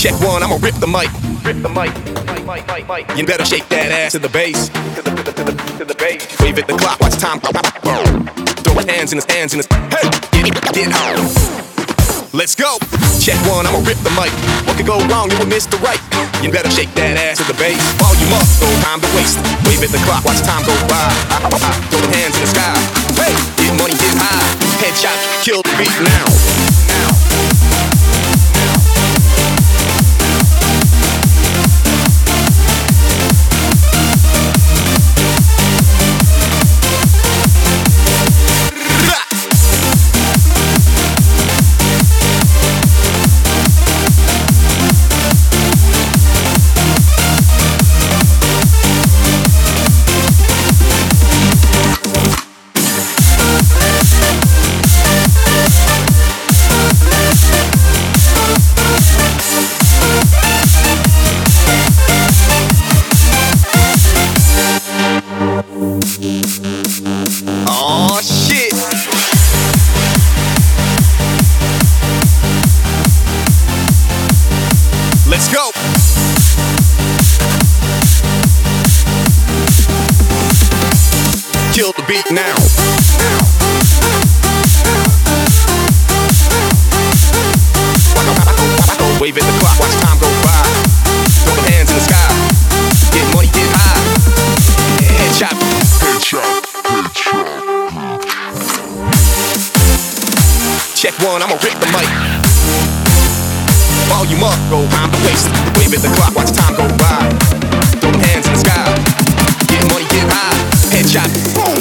Check one, I'ma rip the mic. Rip the mic. You better shake that ass to the bass. To the bass. Wave at the clock, watch time. Throw his hands in his hands in his. Hey, get out. Let's go. Check one, I'ma rip the mic. What could go wrong? You will miss the right. You better shake that ass to the bass. Volume up, no time to waste. Wave at the clock, watch time go by. Throw the hands in the sky. Hey, get money, get high. Headshot, kill the beat now. Oh shit. Let's go. Kill the beat now. Wave at the clock, watch time go by. Throw the hands in the sky. Get money, get high. Headshot. Headshot. Check one, I'ma rip the mic. Volume up, go round the waist. Wave at the clock, watch time go by. Throw the hands in the sky. Get money, get high. Headshot. Boom.